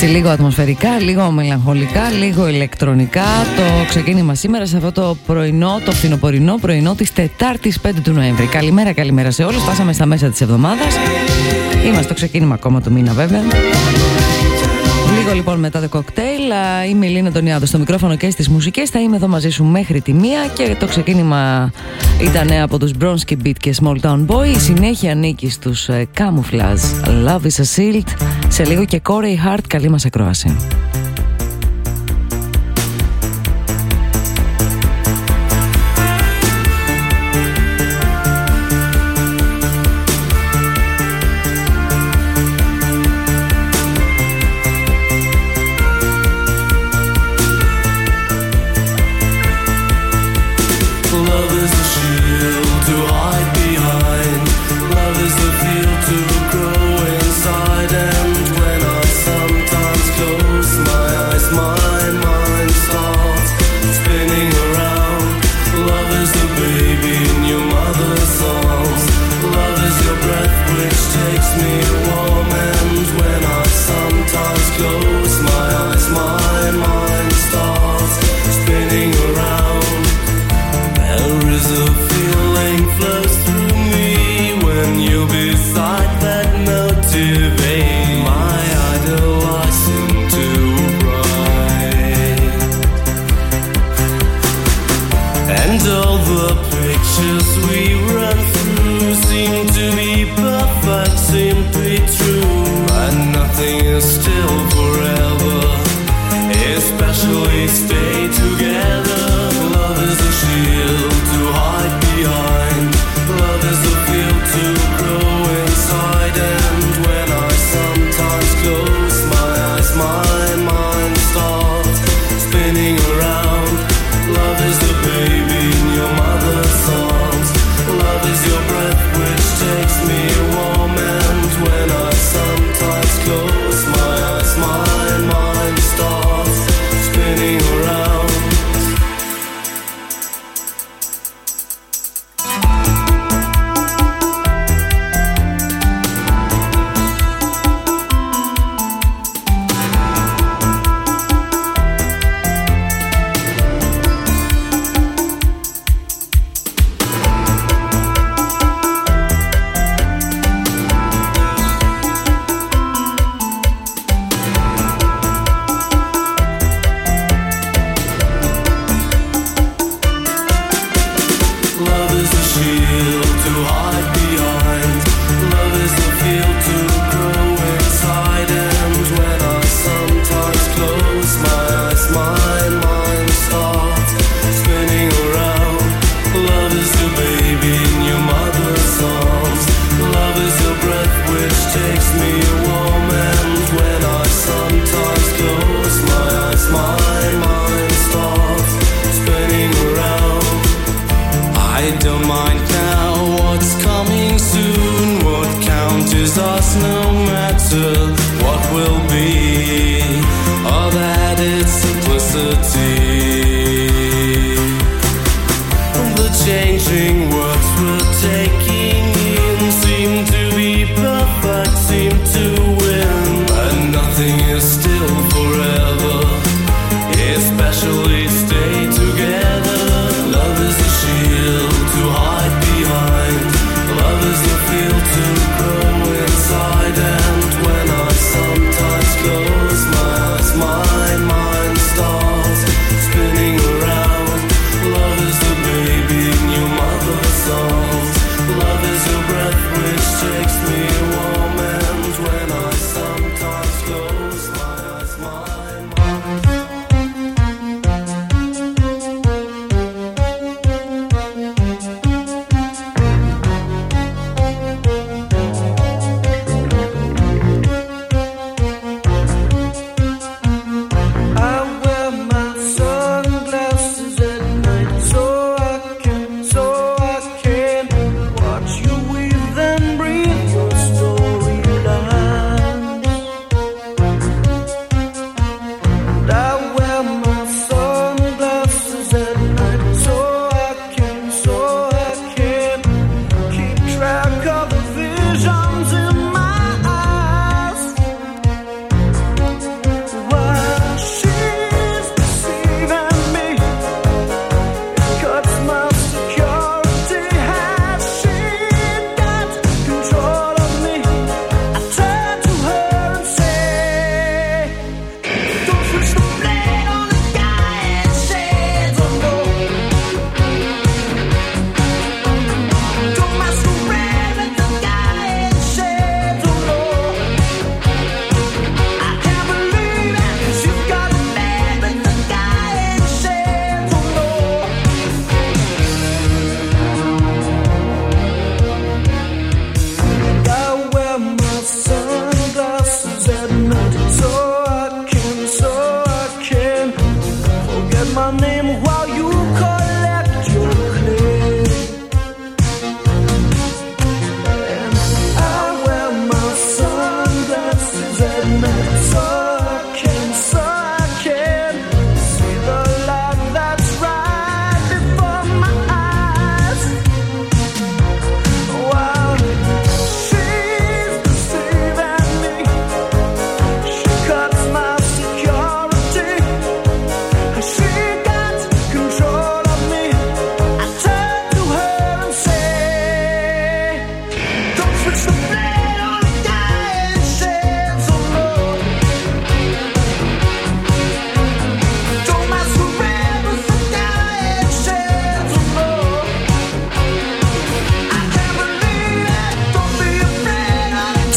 Έτσι λίγο ατμοσφαιρικά, λίγο μελαγχολικά, λίγο ηλεκτρονικά. Το ξεκίνημα σήμερα σε αυτό το πρωινό, το φθινοπορεινό πρωινό της Τετάρτης 5 του Νοέμβρη. Καλημέρα σε όλους, φτάσαμε στα μέσα της εβδομάδας. Είμαστε στο ξεκίνημα ακόμα του μήνα βέβαια. Λίγο λοιπόν μετά το κοκτέιλ. Είμαι η Λίνα Αντωνιάδου στο μικρόφωνο και στις μουσικές. Θα είμαι εδώ μαζί σου μέχρι τη 1 και το ξεκίνημα ήταν από τους Bronski Beat και Small Town Boy. Η συνέχεια ανήκει στους Camouflage, Love is a Shield. Σε λίγο και Corey Hart. Καλή μας ακρόαση.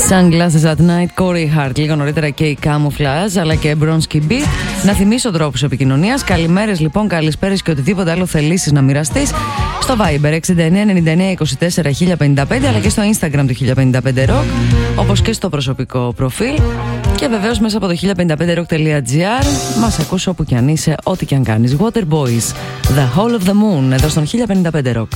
Sunglasses at Night, Corey Hart. Λίγο νωρίτερα και η Camouflage, αλλά και Bronski Beat. Να θυμίσω τρόπους επικοινωνίας. Καλημέρες λοιπόν, καλησπέρες και οτιδήποτε άλλο θελήσεις να μοιραστείς στο Viber 6999241055, αλλά και στο Instagram του 1055rock, όπως και στο προσωπικό προφίλ. Και βεβαίως μέσα από το 1055rock.gr μας ακούς όπου κι αν είσαι, ό,τι κι αν κάνεις. Waterboys, The Hall of the Moon, εδώ στον 1055 Rock.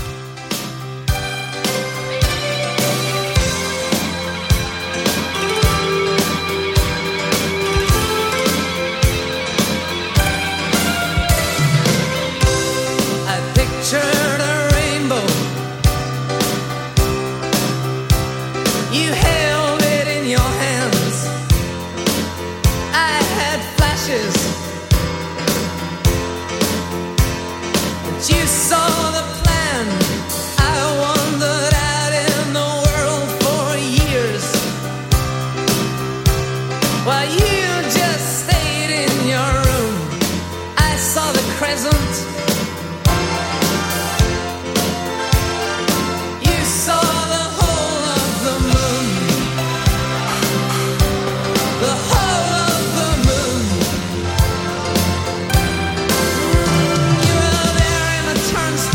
Turnstile.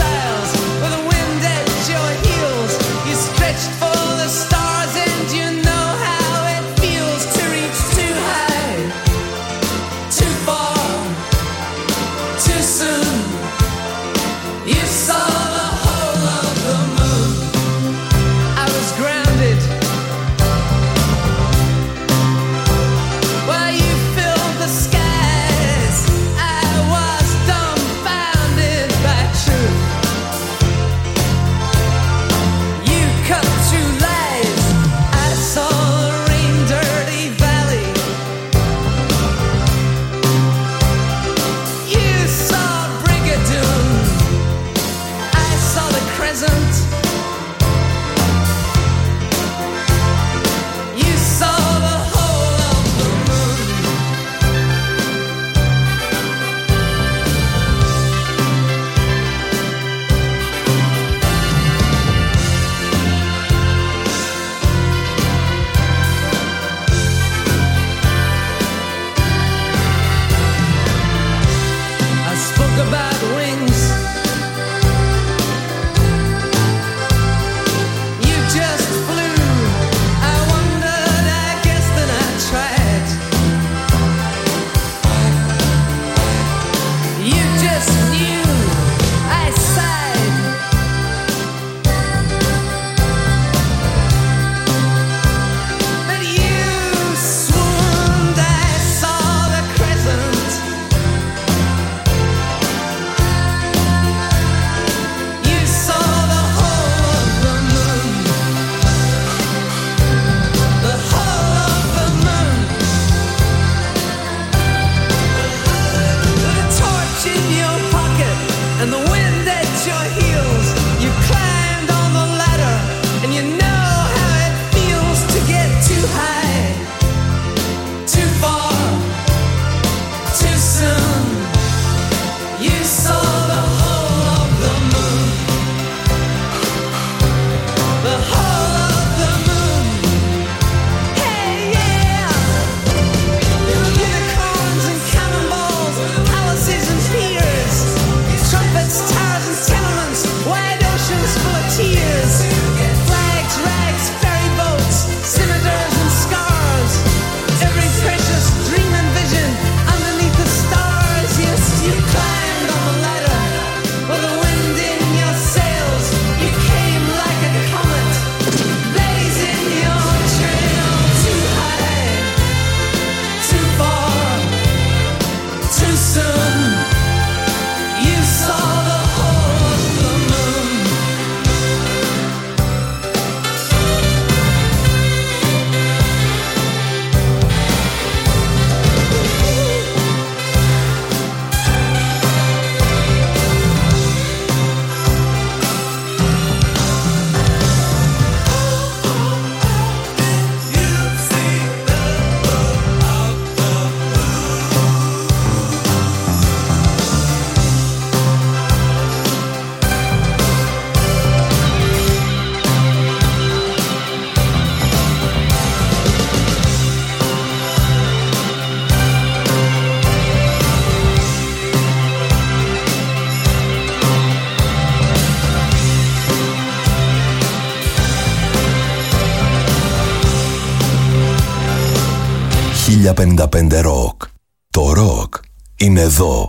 1055 Rock. Το ροκ είναι εδώ.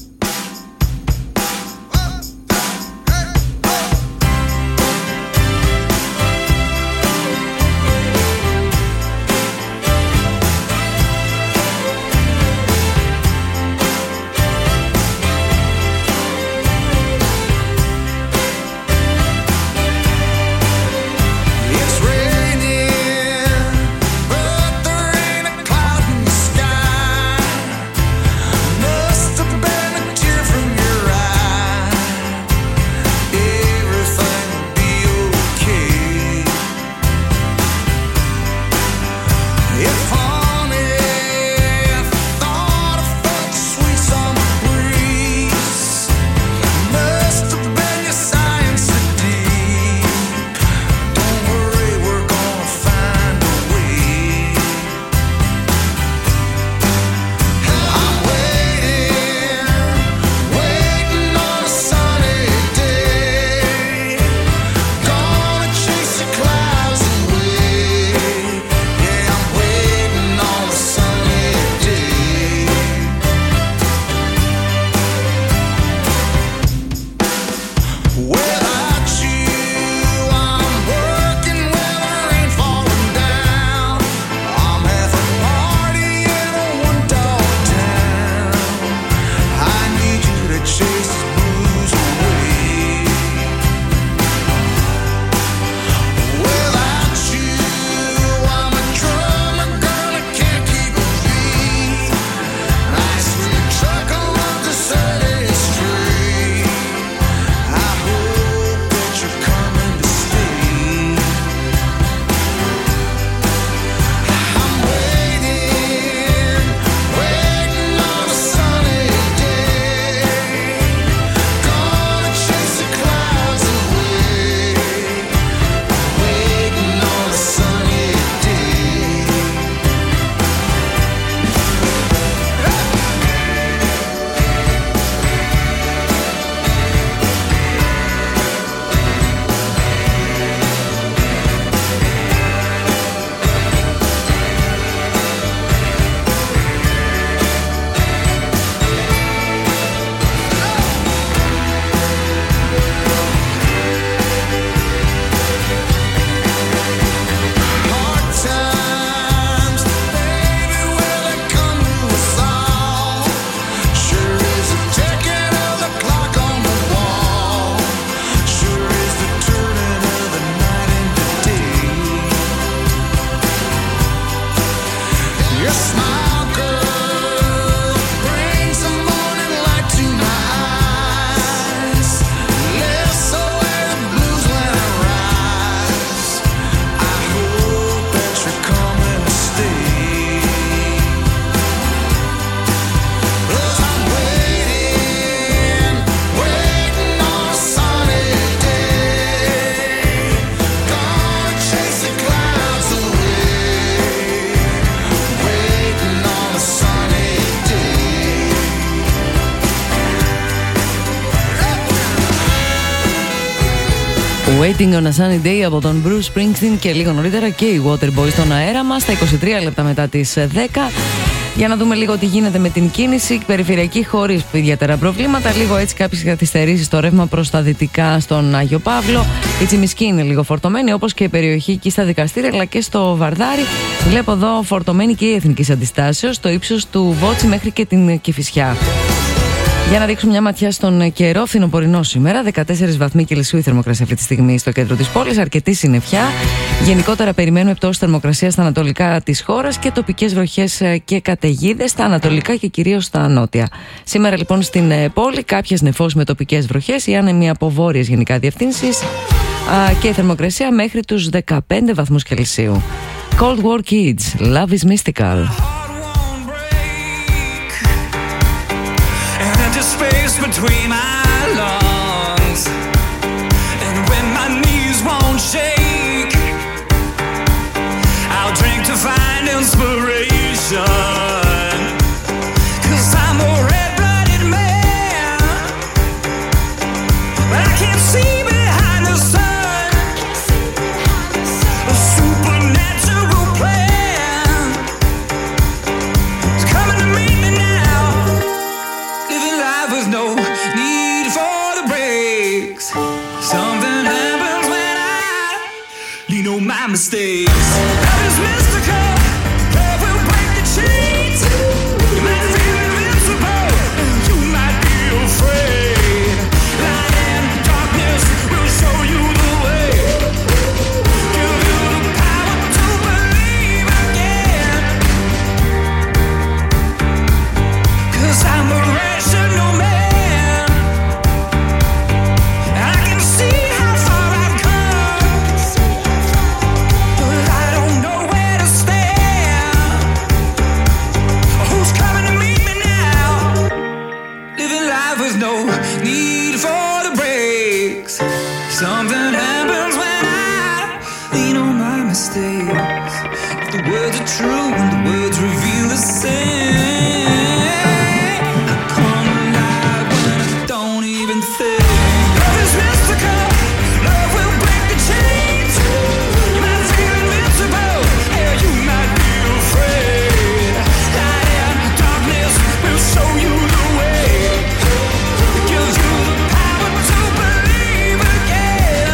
Waiting on a Sunny Day από τον Bruce Springsteen και λίγο νωρίτερα και οι Waterboys στον αέρα μας, στα 23 λεπτά μετά τις 10. Για να δούμε λίγο τι γίνεται με την κίνηση. Περιφερειακή χωρίς ιδιαίτερα προβλήματα. Λίγο έτσι κάποιες καθυστερήσεις στο ρεύμα προς τα δυτικά στον Άγιο Παύλο. Η Τσιμισκή είναι λίγο φορτωμένη, όπως και η περιοχή εκεί στα δικαστήρια, αλλά και στο Βαρδάρι. Βλέπω εδώ φορτωμένη και η Εθνικής Αντιστάσεως, στο ύψος του Βότσι μέχρι και την Κηφισιά. Για να δείξουμε μια ματιά στον καιρό, φθινοπορεινό σήμερα. 14 βαθμοί Κελσίου η θερμοκρασία αυτή τη στιγμή στο κέντρο της πόλης. Αρκετή συννεφιά. Γενικότερα περιμένουμε πτώση θερμοκρασία στα ανατολικά της χώρας και τοπικές βροχές και καταιγίδες στα ανατολικά και κυρίως στα νότια. Σήμερα λοιπόν στην πόλη κάποιες νεφώσεις με τοπικές βροχές, η άνεμη από βόρειες γενικά διευθύνσεις και η θερμοκρασία μέχρι τους 15 βαθμούς Κελσίου. Cold War Kids, Love is Mystical. Space between my lungs, and when my knees won't shake, I'll drink to find inspiration, 'cause I'm a red-blooded man, but I can't see behind the sun, a supernatural plan, no need for the brakes. Something happens when I lean on my mistakes. If the words are true and the words reveal the same, I come alive when I don't even think. Love is mystical, love will break the chains. You might feel invincible, yeah, you might be afraid. Light and darkness will show you the way. It gives you the power to believe again.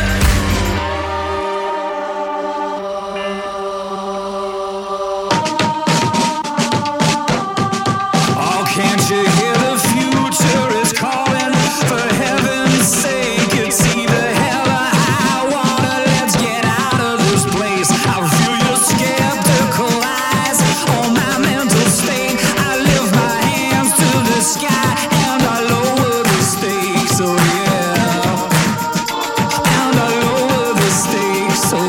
Oh, can't you hear the future is calling? For heaven's sake, it's either hell or high water. Let's get out of this place. I feel your skeptical eyes on my mental state. I lift my hands to the sky and I lower the stakes. Oh yeah, and I lower the stakes. Oh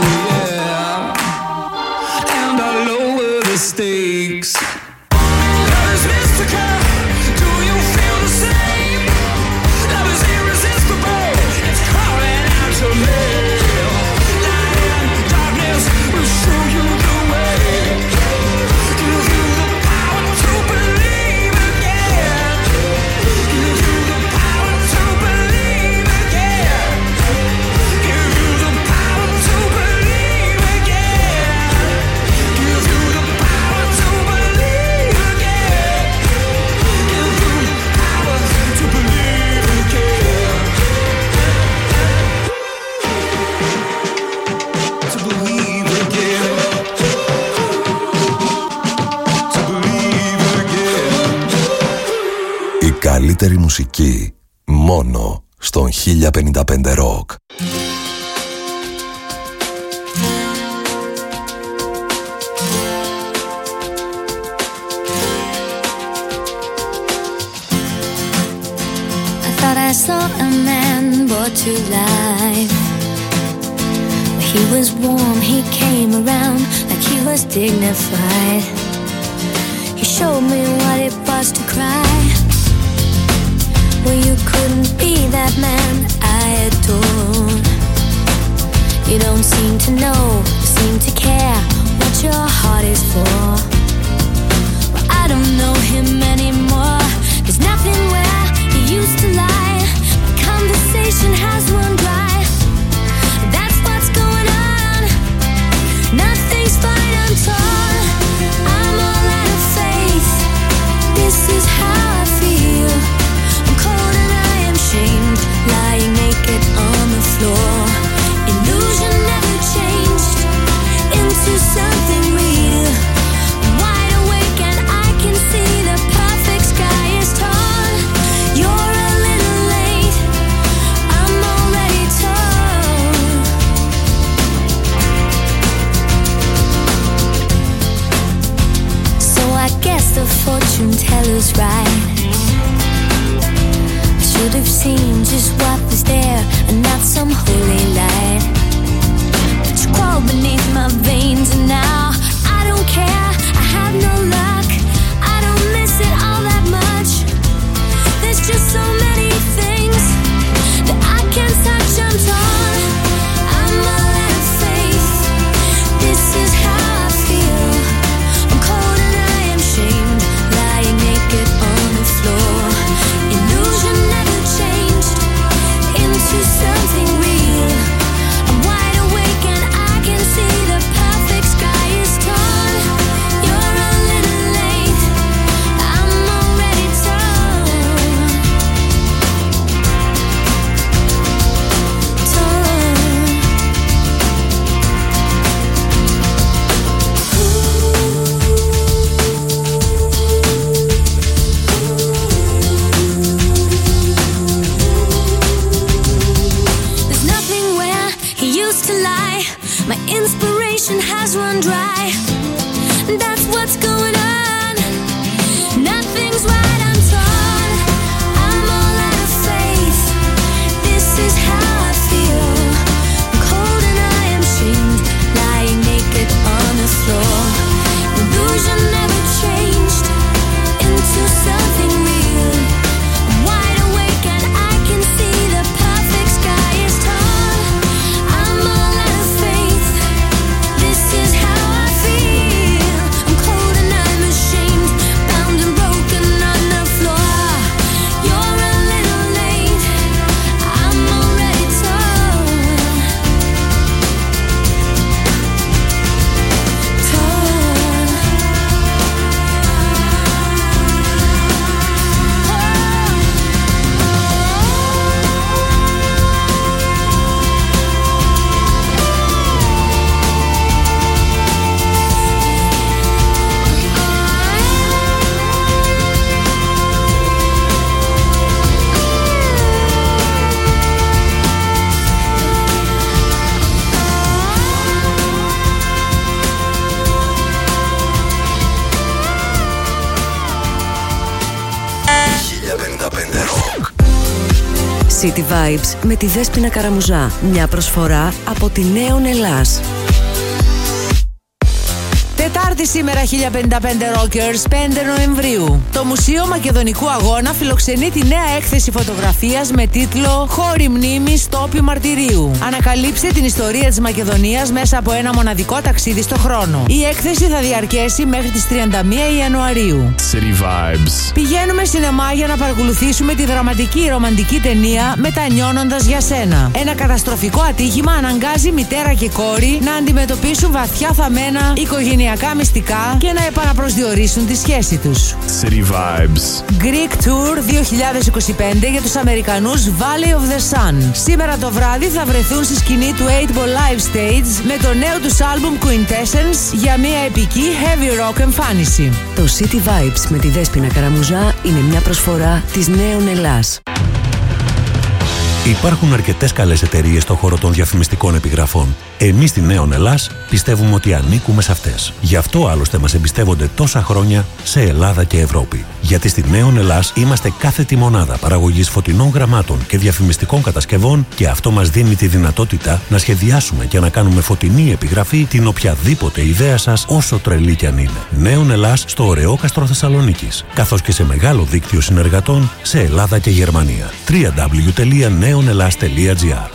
yeah, and I lower the stakes. Love is mystical, do you feel the same? Love is irresistible, it's calling out to me. Light and darkness will show you the way. Give you the power to believe again. Give you the power to believe again. Give you the power to believe again. Give you the power to believe again. Give you the power to believe again. To believe again. To believe again. Η καλύτερη μουσική μόνο στον 1055 Rock. I thought I saw a man brought to life. He was warm, he came around like he was dignified. He showed me what it was to cry. Well, you couldn't be that man I adore. You don't seem to know, seem to care what your heart is for. Well, I don't know him anymore. There's nothing where he used to lie. My conversation has run dry. That's what's going on. Nothing's fine, I'm torn. I'm all out of faith. This is how I feel. I'm cold and I am shamed, lying naked on the floor. Illusion never changed into something real. I'm wide awake and I can see the perfect sky is torn. You're a little late, I'm already torn. So I guess the fortune teller's right. I should have seen just what was there and not some holy light. But you crawled beneath my veins and now I don't care. I have no luck, I don't miss it all that much. There's just so many things that I can't touch. I'm torn, I'm all out of faith. This is how I feel. I'm cold and I am shamed, lying naked on the floor. Illusion never changed into something real. I'm wide awake and I can see the perfect sky is torn. You're a little late, I'm already torn. There's nothing where he used to lie. My inspiration has run dry. That's what's going on. Nothing's right, I'm torn. I'm all out of faith. This is how I feel. I'm cold and I am shamed, lying naked on the floor. Illusion never changed into something real. I'm wide awake and Rock. City Vibes με τη Δέσποινα Καραμουζά. Μια προσφορά από τη Νέον Ελλάς. Τετάρτη σήμερα, 1055 Rockers, 5 Νοεμβρίου. Το Μουσείο Μακεδονικού Αγώνα φιλοξενεί τη νέα έκθεση φωτογραφίας με τίτλο «Χώροι μνήμης, τόποι μαρτυρίου». Ανακαλύψτε την ιστορία της Μακεδονίας μέσα από ένα μοναδικό ταξίδι στο χρόνο. Η έκθεση θα διαρκέσει μέχρι τις 31 Ιανουαρίου. City Vibes. Πηγαίνουμε σινεμά για να παρακολουθήσουμε τη δραματική ρομαντική ταινία «Μετανιώνοντας για σένα». Ένα καταστροφικό ατύχημα αναγκάζει μητέρα και κόρη να αντιμετωπίσουν βαθιά θαμμένα οικογενειακά μυστικά και να επαναπροσδιορίσουν τη σχέση τους. City Vibes. Greek Tour 2025 για τους Αμερικανούς Valley of the Sun. Σήμερα το βράδυ θα βρεθούν στη σκηνή του 8 Ball Live Stage με το νέο τους άλμπουμ Quintessence για μια επική heavy rock εμφάνιση. Το City Vibes με τη Δέσποινα Καραμουζά είναι μια προσφορά της Νέον Ελλάς. Υπάρχουν αρκετές καλές εταιρείες στον χώρο των διαφημιστικών επιγραφών. Εμείς στη Νέον Ελλάς πιστεύουμε ότι ανήκουμε σε αυτές. Γι' αυτό άλλωστε μας εμπιστεύονται τόσα χρόνια σε Ελλάδα και Ευρώπη. Γιατί στη Νέον Ελλάς είμαστε κάθετη μονάδα παραγωγής φωτεινών γραμμάτων και διαφημιστικών κατασκευών και αυτό μας δίνει τη δυνατότητα να σχεδιάσουμε και να κάνουμε φωτεινή επιγραφή την οποιαδήποτε ιδέα σας, όσο τρελή κι αν είναι. Νέον Ελλάς στο Ωρεόκαστρο Θεσσαλονίκης, καθώς και σε μεγάλο δίκτυο συνεργατών σε Ελλάδα και Γερμανία. www.neonelas.gr.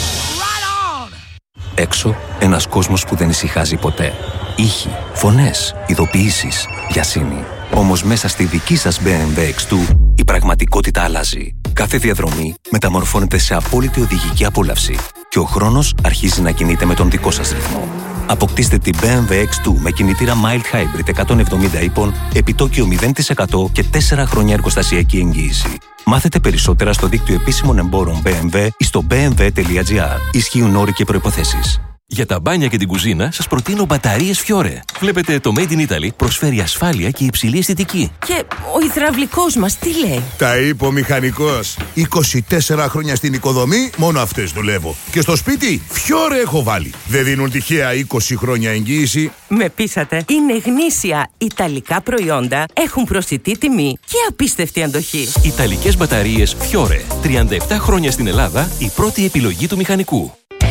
Έξω, ένας κόσμος που δεν ησυχάζει ποτέ. Ήχοι, φωνές, ειδοποιήσεις, βιασύνη. Όμως μέσα στη δική σας BMW X2 η πραγματικότητα αλλάζει. Κάθε διαδρομή μεταμορφώνεται σε απόλυτη οδηγική απόλαυση και ο χρόνος αρχίζει να κινείται με τον δικό σας ρυθμό. Αποκτήστε την BMW X2 με κινητήρα Mild Hybrid 170 ύπων, επιτόκιο 0% και 4 χρόνια εργοστασιακή εγγύηση. Μάθετε περισσότερα στο δίκτυο επίσημων εμπόρων BMW ή στο bmw.gr. Ισχύουν όροι και προϋποθέσεις. Για τα μπάνια και την κουζίνα σας προτείνω μπαταρίες Fiore. Βλέπετε, το Made in Italy προσφέρει ασφάλεια και υψηλή αισθητική. Και ο υδραυλικός μας τι λέει? Τα είπε ο μηχανικός. 24 χρόνια στην οικοδομή, μόνο αυτές δουλεύω. Και στο σπίτι, Fiore έχω βάλει. Δεν δίνουν τυχαία 20 χρόνια εγγύηση. Με πείσατε. Είναι γνήσια ιταλικά προϊόντα, έχουν προσιτή τιμή και απίστευτη αντοχή. Ιταλικές μπαταρίες Fiore. 37 χρόνια στην Ελλάδα, η πρώτη επιλογή του μηχανικού.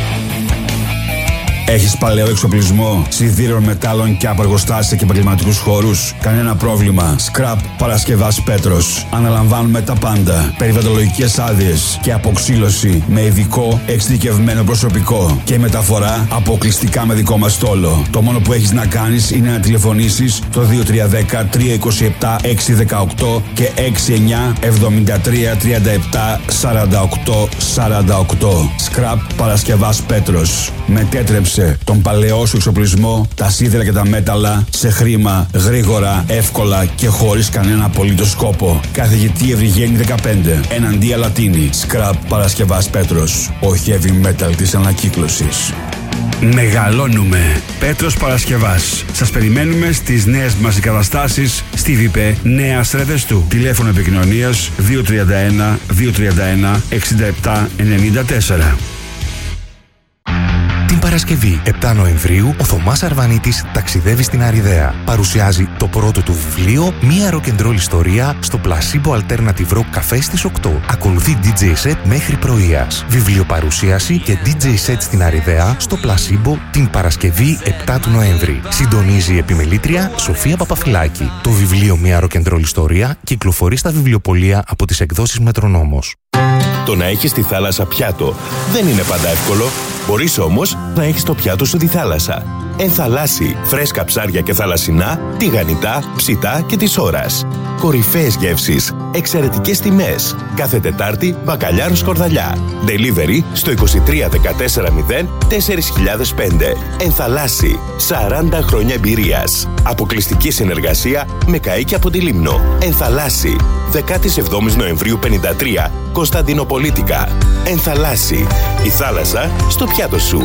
Έχεις παλαιό εξοπλισμό, σιδήρων, μετάλλων και απεργοστάσια και επαγγελματικούς χώρους? Κανένα πρόβλημα. Scrap Παρασκευάς Πέτρος. Αναλαμβάνουμε τα πάντα. Περιβαλλοντολογικές άδειες και αποξύλωση με ειδικό εξειδικευμένο προσωπικό και μεταφορά αποκλειστικά με δικό μας στόλο. Το μόνο που έχεις να κάνεις είναι να τηλεφωνήσεις το 2310 327 618 και 69 73 37 48 48. Scrap Παρασκευάς Πέτρος. Μετέτρεψε τον παλαιό σου εξοπλισμό, τα σίδερα και τα μέταλλα σε χρήμα, γρήγορα, εύκολα και χωρίς κανένα απολύτως σκόπο. Καθηγητή Ευρυγένη 15, εναντία Λατίνη. Scrap Παρασκευάς Πέτρος. Ο heavy metal της ανακύκλωσης. Μεγαλώνουμε. Πέτρος Παρασκευάς. Σας περιμένουμε στις νέες μας εγκαταστάσεις στη ΒΙΠΕ Νέα Ρεδεστού. Τηλέφωνο επικοινωνίας 231 231 67 94. Την Παρασκευή 7 Νοεμβρίου, ο Θωμάς Αρβανίτης ταξιδεύει στην Αριδαία. Παρουσιάζει το πρώτο του βιβλίο, μια rock'n'roll ιστορία, στο Placebo Alternative Rock Café στις 8. Ακολουθεί DJ set μέχρι πρωίας. Βιβλιοπαρουσίαση και DJ set στην Αριδαία, στο Placebo, την Παρασκευή 7 του Νοέμβρη. Συντονίζει η επιμελήτρια Σοφία Παπαφυλάκη. Το βιβλίο «Μια rock'n'roll ιστορία» κυκλοφορεί στα βιβλιοπωλεία από τις εκδόσεις Μετρονόμος. Το να έχεις τη θάλασσα πιάτο δεν είναι πάντα εύκολο. Μπορείς όμως να έχεις το πιάτο σου τη θάλασσα. Ενθαλάσσι, φρέσκα ψάρια και θαλασσινά, τηγανιτά, ψητά και της ώρας. Κορυφαίες γεύσεις, εξαιρετικές τιμές. Κάθε Τετάρτη, μπακαλιάρο σκορδαλιά. Delivery στο 23 14 0 4005. Ενθαλάσσι, 40 χρόνια εμπειρίας. Αποκλειστική συνεργασία με καΐκι από τη Λίμνο. Ενθαλάσσι, 17 Νοεμβρίου 53, Κωνσταντινοπολίτικα. Ενθαλάσσι, η θάλασσα στο πιάτο σου.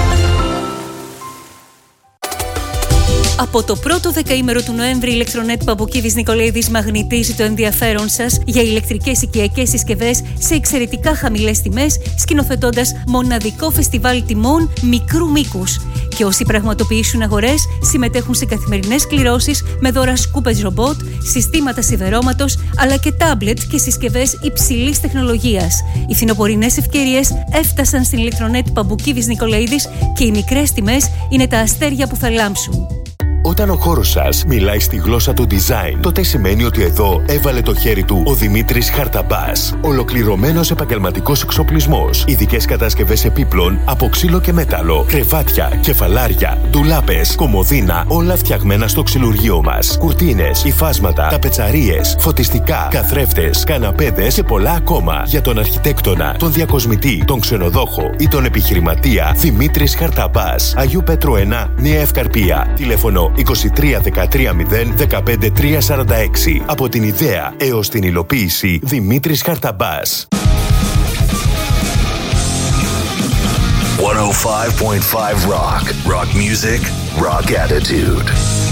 Από το πρώτο δεκαήμερο του Νοέμβρη, η Ηλεκτρονέτ Παποκίδης Νικολαίδης μαγνητίζει το ενδιαφέρον σας για ηλεκτρικές οικιακές συσκευές σε εξαιρετικά χαμηλές τιμές, σκηνοθετώντας μοναδικό φεστιβάλ τιμών μικρού μήκους. Και όσοι πραγματοποιήσουν αγορές συμμετέχουν σε καθημερινές κληρώσεις με δώρα σκούπες ρομπότ, συστήματα σιδερώματος, αλλά και τάμπλετ και συσκευές υψηλής τεχνολογίας. Οι φθινοπορεινές ευκαιρίες έφτασαν στην ηλεκτρονέτ Παμπουκίδης Νικολαίδης και οι μικρές τιμές είναι τα αστέρια που θα λάμψουν. Όταν ο χώρος σας μιλάει στη γλώσσα του design, τότε σημαίνει ότι εδώ έβαλε το χέρι του ο Δημήτρης Χαρταμπάς. Ολοκληρωμένος επαγγελματικός εξοπλισμός, ειδικές κατασκευές επίπλων από ξύλο και μέταλλο, κρεβάτια, κεφαλάρια, ντουλάπες, κομοδίνα, όλα φτιαγμένα στο ξυλουργείο μας. Κουρτίνες, υφάσματα, ταπετσαρίες, φωτιστικά, καθρέφτες, καναπέδες και πολλά ακόμα. Για τον αρχιτέκτονα, τον διακοσμητή, τον ξενοδόχο ή τον επιχειρηματία, Δημήτρης Χαρταμπάς. Αγίου Πέτρου 1, Νέα Ευκαρπία. Τηλέφωνο 23 13 0 15 346. Από την ιδέα έως την υλοποίηση, Δημήτρης Χαρταμπάς. 105.5 Rock. Rock music, rock attitude.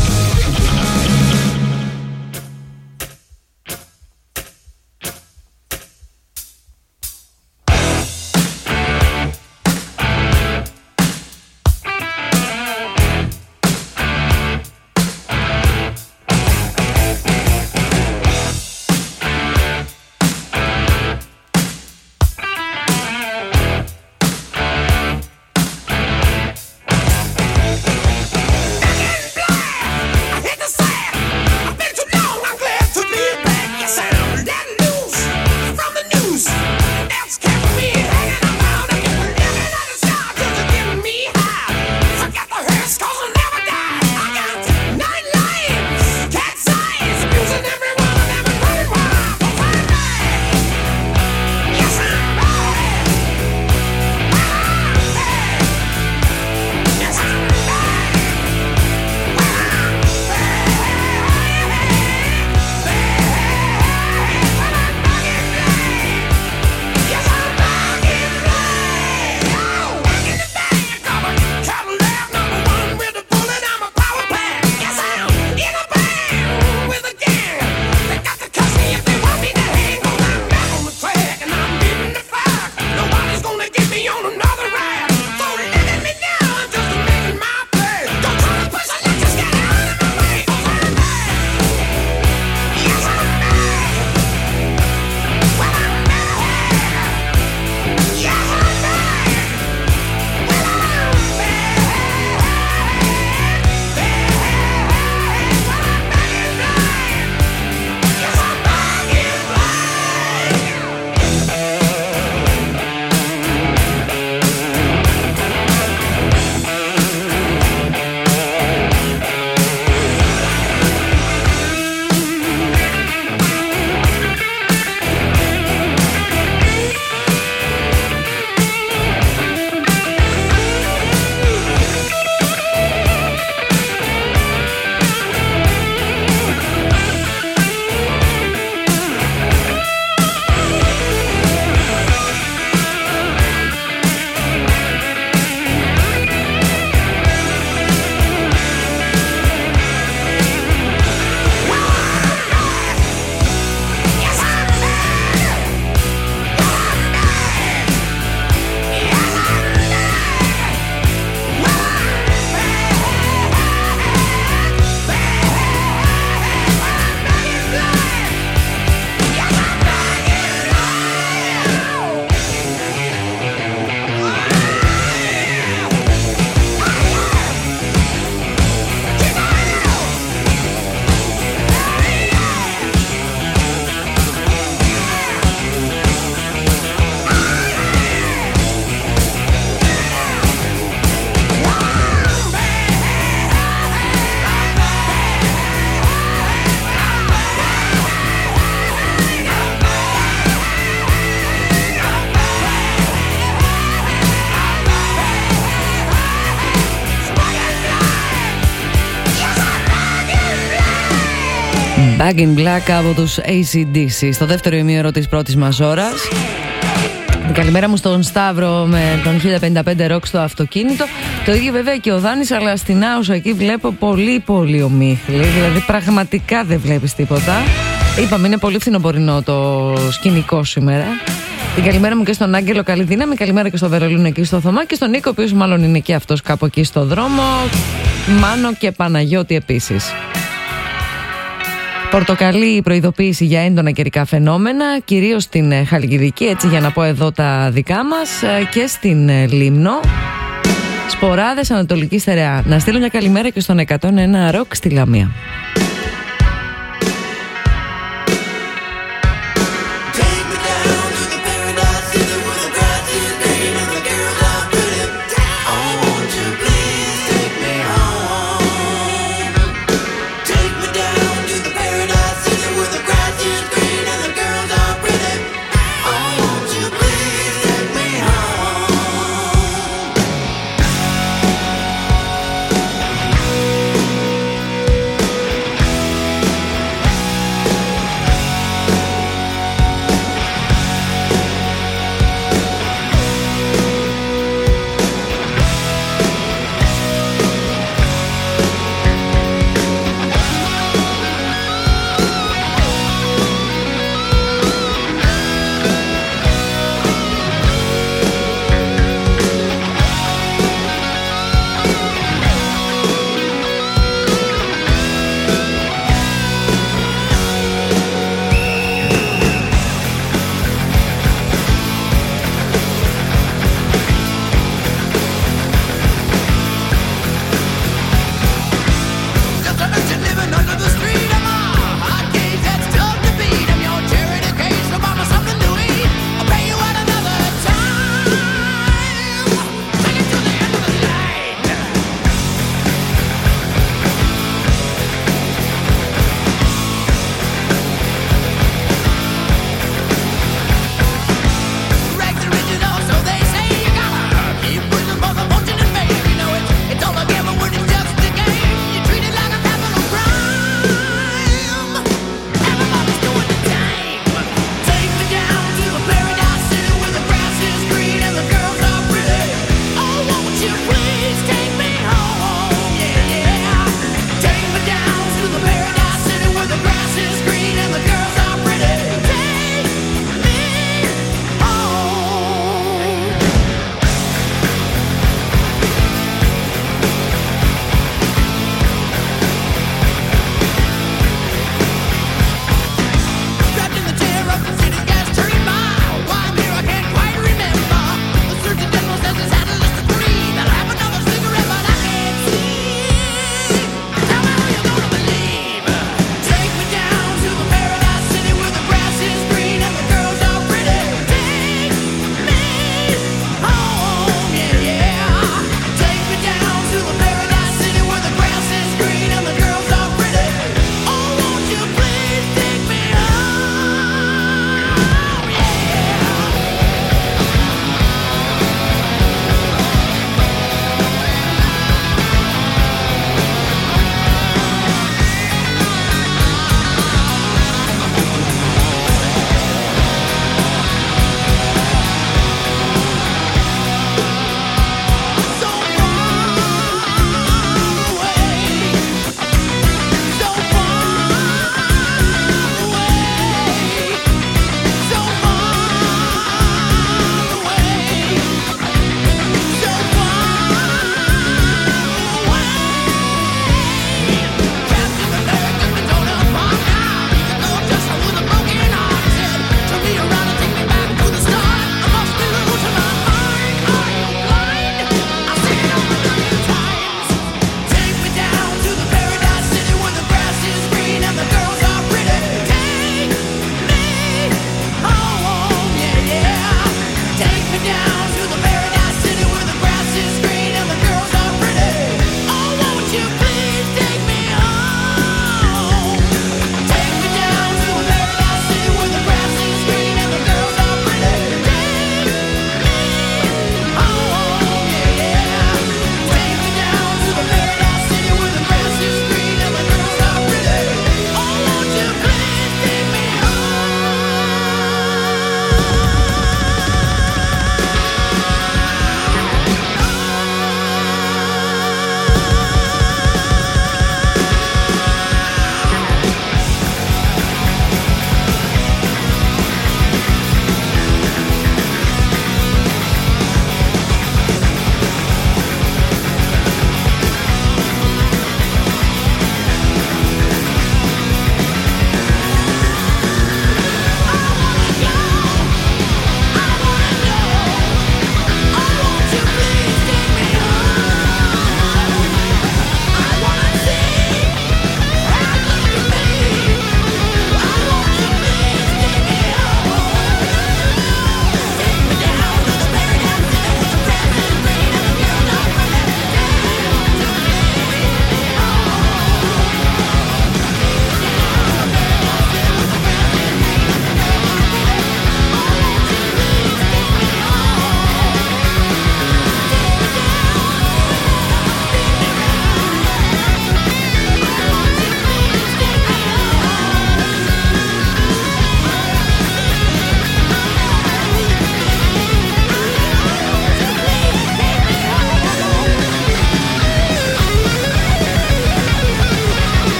Back in Black από τους AC/DC στο δεύτερο ημίωρο της πρώτης μας ώρας. Καλημέρα μου στον Σταύρο με τον 1055 Rock στο αυτοκίνητο. Το ίδιο βέβαια και ο Δάνης, αλλά στην Άουσα εκεί βλέπω πολύ ομίχλη. Δηλαδή πραγματικά δεν βλέπεις τίποτα. Είπαμε είναι πολύ φθινοπορεινό το σκηνικό σήμερα. Την καλημέρα μου και στον Άγγελο, καλή δύναμη. Καλημέρα και στο Βερολίνο εκεί στο Θωμά και στον Νίκο, ο οποίος μάλλον είναι και αυτός κάπου εκεί στο δρόμο. Μάνο και Παναγιώτη επίσης. Πορτοκαλί προειδοποίηση για έντονα καιρικά φαινόμενα, κυρίως στην Χαλκιδική, έτσι για να πω εδώ τα δικά μας, και στην Λίμνο. Σποράδες ανατολική στερεά. Να στείλω μια καλημέρα και στον 101 Ροκ στη Λαμία.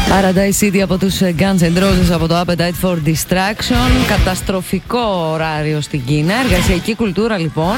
Paradise City από τους Guns N' Roses από το Appetite for Distraction. Καταστροφικό ωράριο στην Κίνα. Εργασιακή κουλτούρα λοιπόν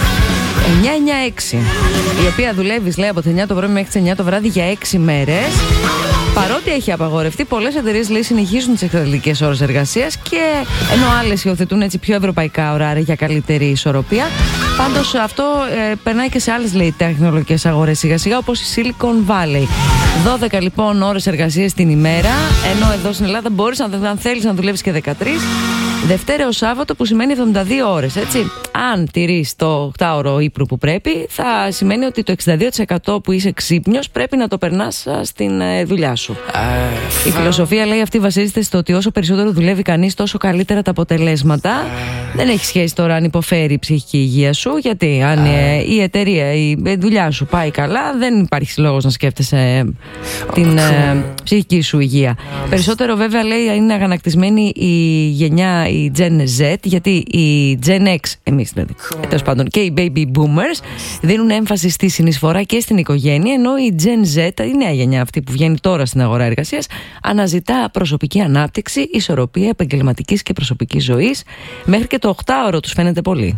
9-9-6, η οποία δουλεύει, λέει, από τις 9 το πρωί μέχρι τις 9 το βράδυ για 6 μέρες. Παρότι έχει απαγορευτεί, πολλές εταιρείες, λέει, συνεχίζουν τις εξαιρετικές ώρες εργασίας, και ενώ άλλες υιοθετούν έτσι πιο ευρωπαϊκά ωράρια για καλύτερη ισορροπία. Πάντως αυτό περνάει και σε άλλες, λέει, τεχνολογικές αγορές σιγά σιγά, όπως η Silicon Valley. 12 λοιπόν ώρες εργασίας την ημέρα, ενώ εδώ στην Ελλάδα μπορείς, αν θέλεις, να δουλεύεις και 13. Δευτέρα ως Σάββατο, που σημαίνει 72 ώρες, έτσι. Αν τηρείς το 8ωρο ύπνου που πρέπει, θα σημαίνει ότι το 62% που είσαι ξύπνιος πρέπει να το περνάς στην δουλειά σου. Η φιλοσοφία, λέει, αυτή βασίζεται στο ότι όσο περισσότερο δουλεύει κανείς, τόσο καλύτερα τα αποτελέσματα. Δεν έχει σχέση τώρα αν υποφέρει η ψυχική υγεία σου, γιατί αν η εταιρεία, η δουλειά σου πάει καλά, δεν υπάρχει λόγος να σκέφτεσαι την ψυχική σου υγεία. Περισσότερο, βέβαια, λέει, είναι αγανακτισμένη η γενιά, η Gen Z, γιατί η Gen X, εμείς δηλαδή, τέλος πάντων, και οι Baby Boomers δίνουν έμφαση στη συνεισφορά και στην οικογένεια, ενώ η Gen Z, η νέα γενιά αυτή που βγαίνει τώρα στην αγορά εργασίας, αναζητά προσωπική ανάπτυξη, ισορροπία επαγγελματικής και προσωπικής ζωής. Μέχρι και το 8ωρο τους φαίνεται πολύ.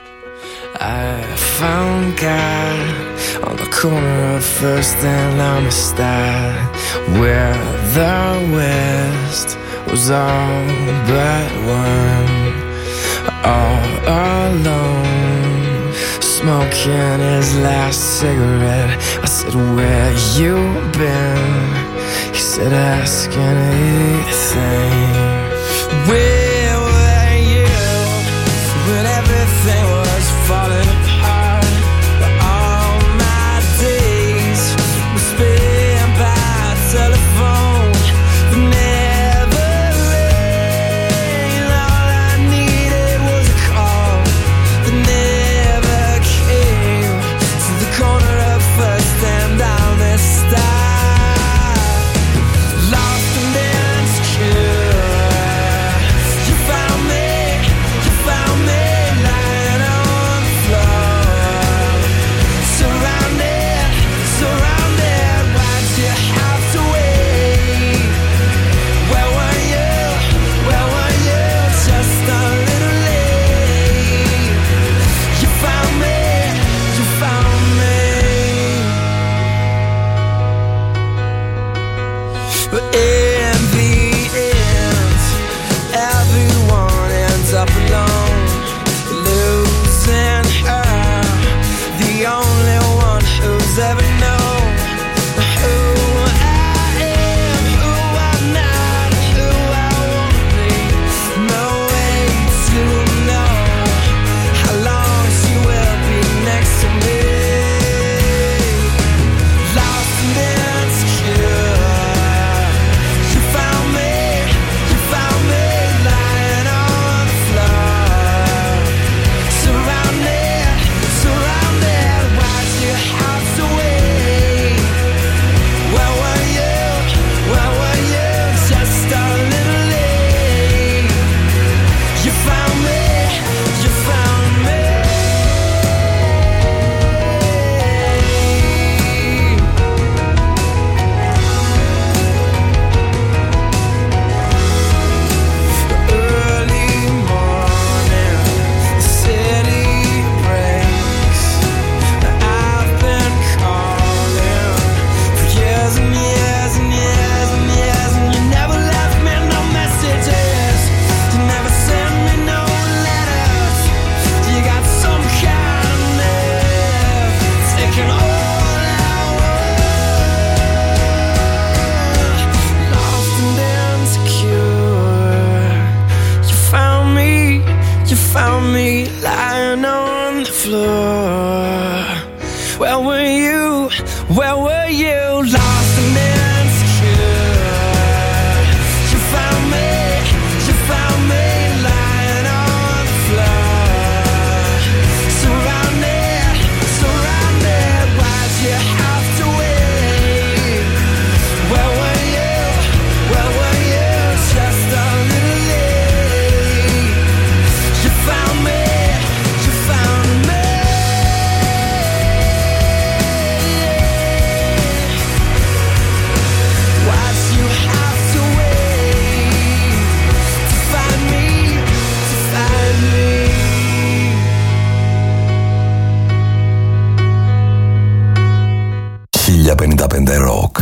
I found God on the corner of First and Amistad, where the West was all but one, all alone, smoking his last cigarette. I said, where you been? He said, ask anything. Where were you when everything was falling apart? But all my days were spent by telephone. Never rain. All I needed was a call that never came. To the corner of First and Amistad, lost and insecure. You found me lying on the floor. Surrounded, why'd you have to wait? Where were you, just a little late? You found me. But in the end, everyone ends up alone, losing her, the only one who's ever known who I am, who I'm not, who I wanna be. No way to know how long she will be next to me. Lost and insecure. You found me lying on the floor. Surrounded, why'd you have to wait? Where were you, just a little late? You found me. Early morning, the city breaks. I've been calling for years and years and years and years, and you never left me no messages. You never sent me no letters. You got some kind of nerve, taking all I want. Lost and insecure. You found me lying on the floor. Where were you, lost and insecure? You found me lying on the floor. Surrounded, why'd you have to wait? Where were you, just a little late? You found me. 95 Rock.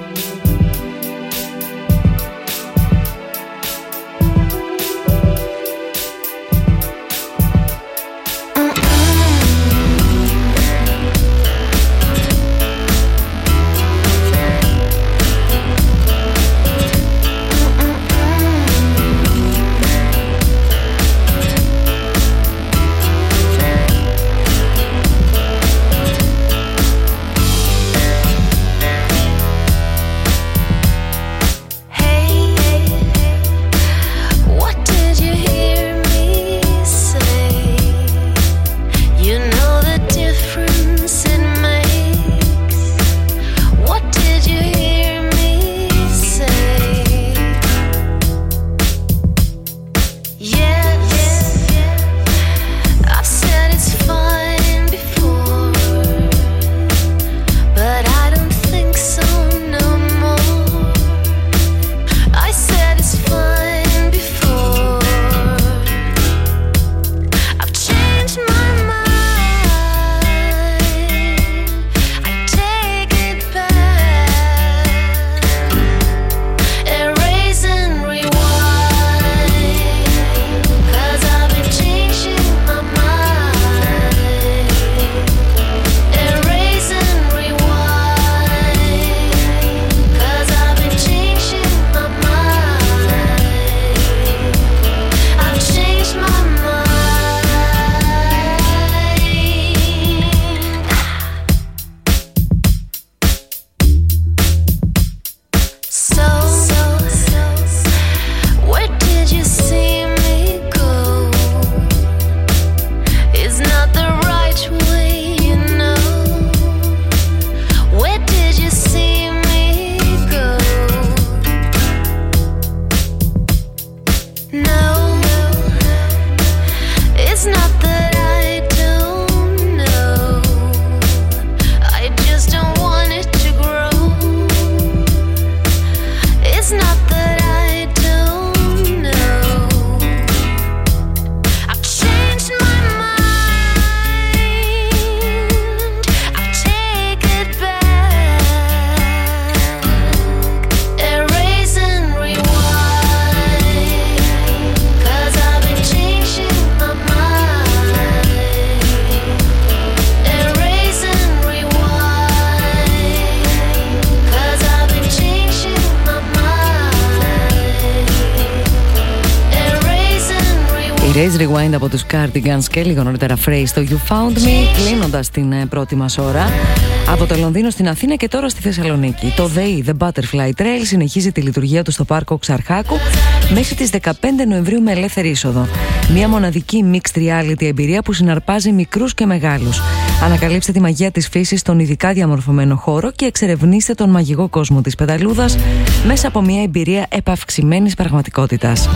Raise Rewind από τους Cardigans και λίγο νωρίτερα Phrase στο You Found Me, κλείνοντας την πρώτη μας ώρα. Από το Λονδίνο στην Αθήνα και τώρα στη Θεσσαλονίκη. Το The Butterfly Trail συνεχίζει τη λειτουργία του στο πάρκο Ξαρχάκου μέχρι τις 15 Νοεμβρίου με ελεύθερη είσοδο. Μια μοναδική mixed reality εμπειρία που συναρπάζει μικρούς και μεγάλους. Ανακαλύψτε τη μαγεία της φύσης στον ειδικά διαμορφωμένο χώρο και εξερευνήστε τον μαγικό κόσμο της πεταλούδας μέσα από μια εμπειρία επαυξημένης πραγματικότητας.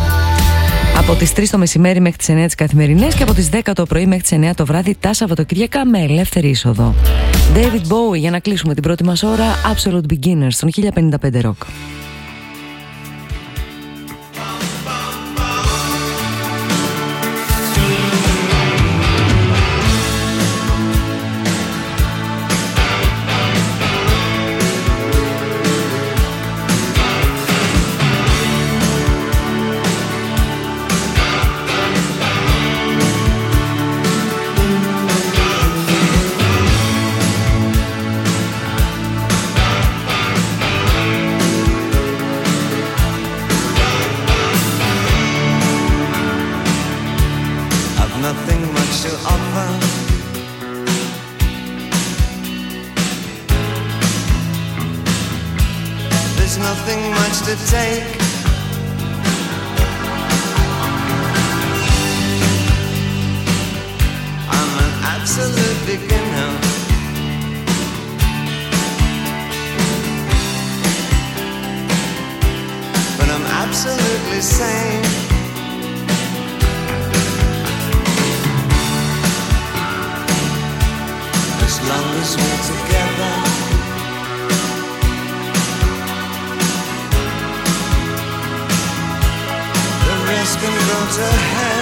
Από τις 3 το μεσημέρι μέχρι τις 9 τις καθημερινές και από τις 10 το πρωί μέχρι τις 9 το βράδυ τα Σαββατοκύριακα με ελεύθερη είσοδο. David Bowie για να κλείσουμε την πρώτη μας ώρα, Absolute Beginners στον 1055 Rock. Can go to hell.